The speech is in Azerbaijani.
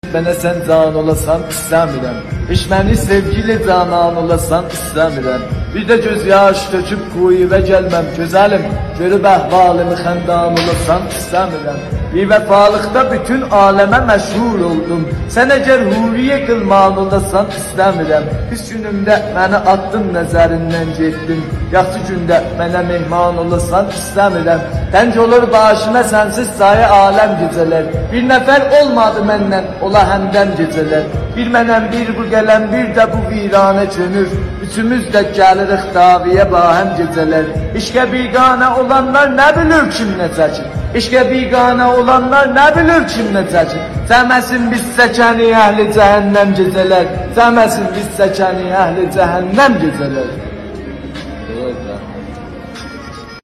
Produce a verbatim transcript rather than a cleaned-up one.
mənə sən can olasan istəmirəm. Heç məni sevgili canan olasan istəmirəm. Bir də göz yaş töküb quyuya gəlməm gözəlim. Görüb əhvalımı xəndan olasan istəmirəm. Bivəfalıqda bütün aləmə məşhur oldum. Sən əgər huriyə qılman olasan istəmirəm. Pis günümdə məni attın nəzərindən getdin. Yaxşı gündə mənə mehman olasan istəmirəm. Tənc olur başıma sənsiz sayı aləm gecələr. Bir nəfər olmadı məndən ola həmdən gecələr. Bir mənəm bir bu gələn bir də bu viranə çönür. Üçümüz də gəlirik daviyə bahəm gecələr. İşqə biganə olanlar nə bilir kim nə çəkir. İşqə biganə olanlar nə bilir kim nə çəkir. Səməsin biz səkəni əhli cəhənnəm gecələr. Səməsin biz səkəni əhli cəhənnəm gecələr.